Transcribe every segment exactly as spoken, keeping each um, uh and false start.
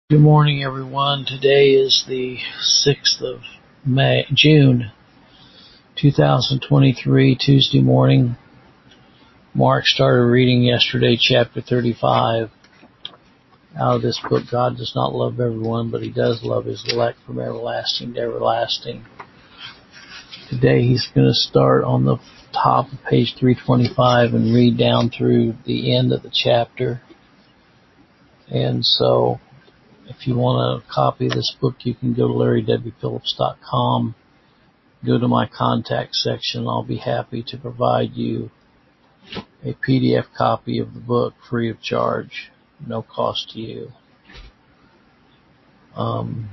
Good morning, everyone. Today is the sixth of May, June, two thousand twenty-three, Tuesday morning. Mark started reading yesterday, chapter thirty-five, out of this book. God does not love everyone, but He does love His elect from everlasting to everlasting. Today He's going to start on the top of page three twenty-five and read down through the end of the chapter. And so, if you want a copy of this book, you can go to larry w phillips dot com, go to my contact section. I'll be happy to provide you a P D F copy of the book free of charge, no cost to you. Um,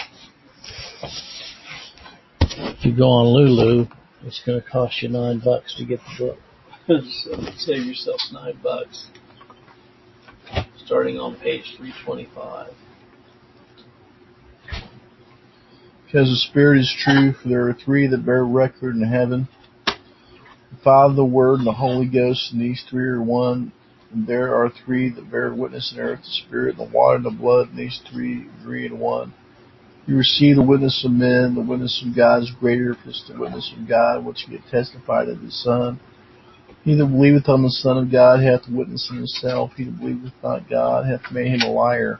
if you go on Lulu, it's going to cost you nine bucks to get the book. So save yourself nine bucks. Starting on page three twenty-five. Because the Spirit is true, for there are three that bear record in heaven, the Father, the Word, and the Holy Ghost, and these three are one. And there are three that bear witness in earth, the Spirit, the water, and the blood, and these three agree in one. You receive the witness of men, the witness of God is greater, if it's the witness of God, which he hath testified of his Son. He that believeth on the Son of God hath witness in himself. He that believeth not God hath made him a liar,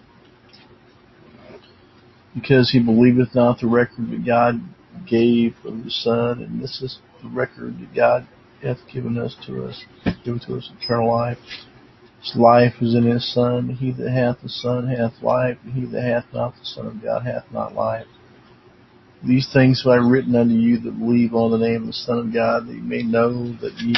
because he believeth not the record that God gave of the Son. And this is the record that God hath given us to us, given to us eternal life. His life is in his Son. He that hath the Son hath life, and he that hath not the Son of God hath not life. These things have I written unto you that believe on the name of the Son of God, that ye may know that ye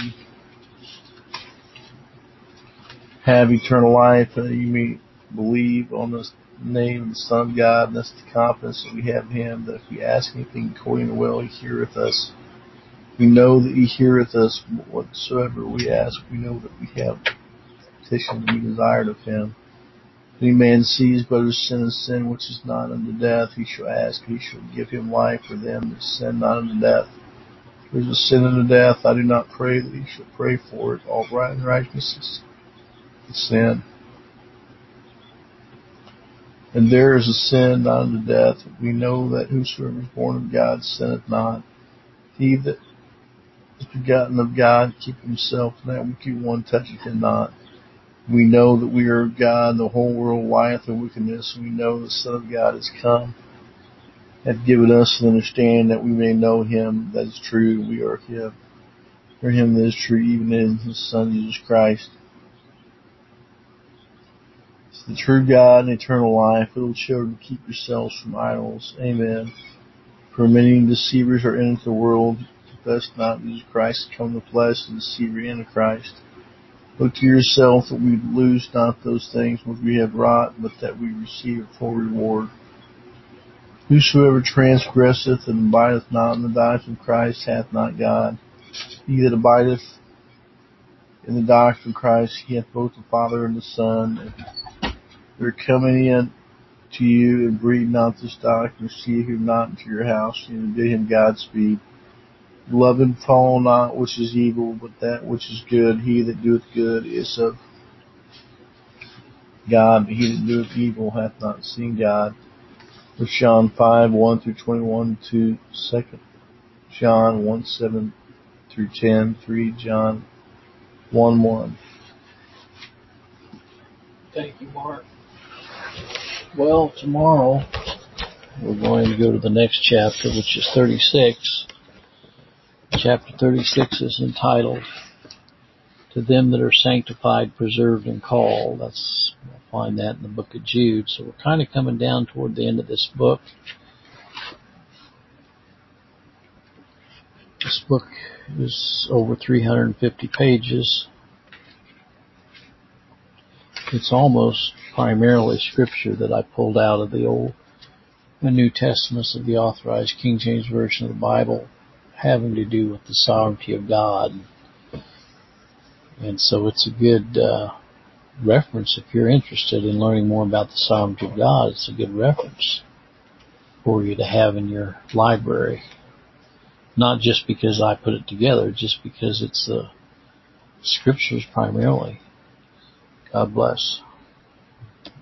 have eternal life, and that ye may believe on the name of the Son of God. And that's the confidence that we have in him, that if we ask anything according to will, he heareth us. We know that he heareth us whatsoever we ask. We know that we have petition to be desired of him. If any man sees brother sin and sin which is not unto death, he shall ask, he shall give him life for them that sin not unto death. If there is a sin unto death, I do not pray that he shall pray for it. All right and righteousness is sin. And there is a sin not unto death. We know that whosoever is born of God sinneth not. He that is begotten of God keepeth himself, and that wicked one toucheth him not. We know that we are of God, and the whole world lieth in wickedness. We know the Son of God is come, hath given us an understanding that we may know him that is true, and we are him. For him that is true, even in his Son Jesus Christ. It's the true God and eternal life. Little children, keep yourselves from idols. Amen. For many deceivers are in the world. Confess not Jesus Christ is come in the flesh, and deceive the Antichrist. Look to yourself that we lose not those things which we have wrought, but that we receive a full reward. Whosoever transgresseth and abideth not in the doctrine of Christ hath not God. He that abideth in the doctrine of Christ, he hath both the Father and the Son. If there come any in to you, and breed not this doctrine, receive him not into your house, and bid him Godspeed. Love and follow not which is evil, but that which is good. He that doeth good is of God, but he that doeth evil hath not seen God. First John five, one through twenty-one, two, Second John one, seven through ten, three John one, one. Thank you, Mark. Well, tomorrow we're going to go to the next chapter, which is thirty-six. Chapter thirty-six is entitled, To Them That Are Sanctified, Preserved, and Called. That's, we'll find that in the book of Jude. So we're kind of coming down toward the end of this book. This book is over three hundred fifty pages. It's almost primarily scripture that I pulled out of the Old and New Testaments of the Authorized King James Version of the Bible, having to do with the sovereignty of God. And so it's a good uh, reference if you're interested in learning more about the sovereignty of God. It's a good reference for you to have in your library. Not just because I put it together, just because it's the scriptures primarily. God bless.